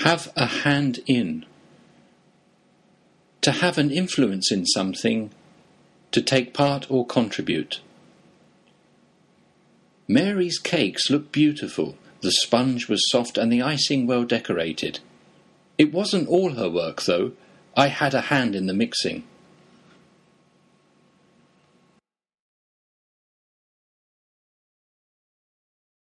Have a hand in. To have an influence in something, to take part or contribute. Mary's cakes looked beautiful. The sponge was soft and the icing well decorated. It wasn't all her work, though. I had a hand in the mixing.